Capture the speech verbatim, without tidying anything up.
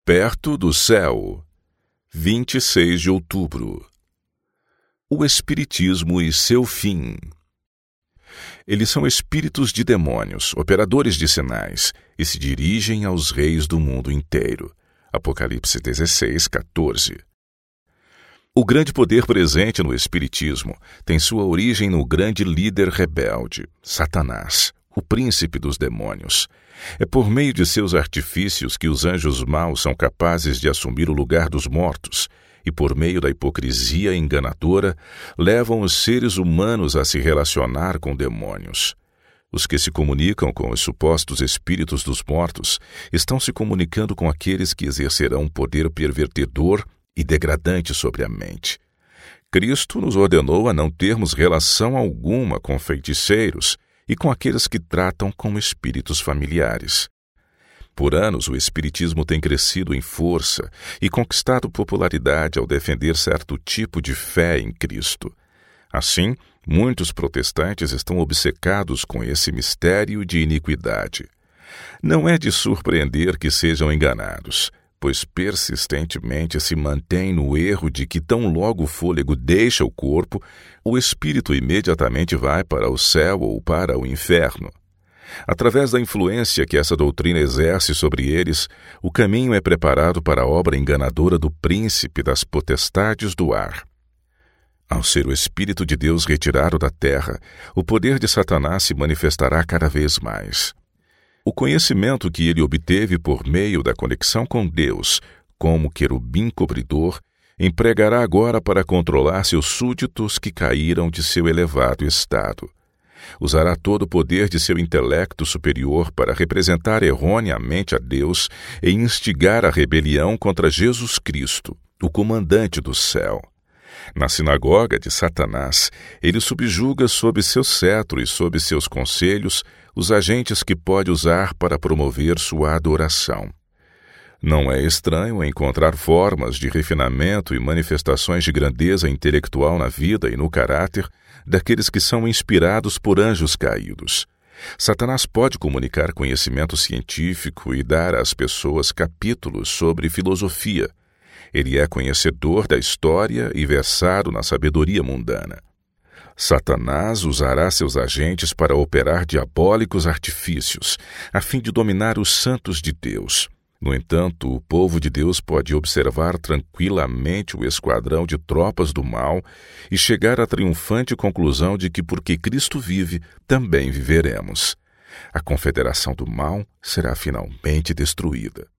Perto do céu, vinte e seis de outubro. O Espiritismo e seu fim. Eles são espíritos de demônios, operadores de sinais, e se dirigem aos reis do mundo inteiro. Apocalipse dezesseis, quatorze. O grande poder presente no Espiritismo tem sua origem no grande líder rebelde, Satanás, o príncipe dos demônios. É por meio de seus artifícios que os anjos maus são capazes de assumir o lugar dos mortos, e por meio da hipocrisia enganadora, levam os seres humanos a se relacionar com demônios. Os que se comunicam com os supostos espíritos dos mortos estão se comunicando com aqueles que exercerão poder pervertedor e degradante sobre a mente. Cristo nos ordenou a não termos relação alguma com feiticeiros e com aqueles que tratam como espíritos familiares. Por anos, o Espiritismo tem crescido em força e conquistado popularidade ao defender certo tipo de fé em Cristo. Assim, muitos protestantes estão obcecados com esse mistério de iniquidade. Não é de surpreender que sejam enganados, pois persistentemente se mantém no erro de que tão logo o fôlego deixa o corpo, o espírito imediatamente vai para o céu ou para o inferno. Através da influência que essa doutrina exerce sobre eles, o caminho é preparado para a obra enganadora do príncipe das potestades do ar. Ao ser o Espírito de Deus retirado da terra, o poder de Satanás se manifestará cada vez mais. O conhecimento que ele obteve por meio da conexão com Deus, como querubim cobridor, empregará agora para controlar seus súditos que caíram de seu elevado estado. Usará todo o poder de seu intelecto superior para representar erroneamente a Deus e instigar a rebelião contra Jesus Cristo, o comandante do céu. Na sinagoga de Satanás, ele subjuga sob seu cetro e sob seus conselhos os agentes que pode usar para promover sua adoração. Não é estranho encontrar formas de refinamento e manifestações de grandeza intelectual na vida e no caráter daqueles que são inspirados por anjos caídos. Satanás pode comunicar conhecimento científico e dar às pessoas capítulos sobre filosofia. Ele é conhecedor da história e versado na sabedoria mundana. Satanás usará seus agentes para operar diabólicos artifícios, a fim de dominar os santos de Deus. No entanto, o povo de Deus pode observar tranquilamente o esquadrão de tropas do mal e chegar à triunfante conclusão de que, porque Cristo vive, também viveremos. A confederação do mal será finalmente destruída.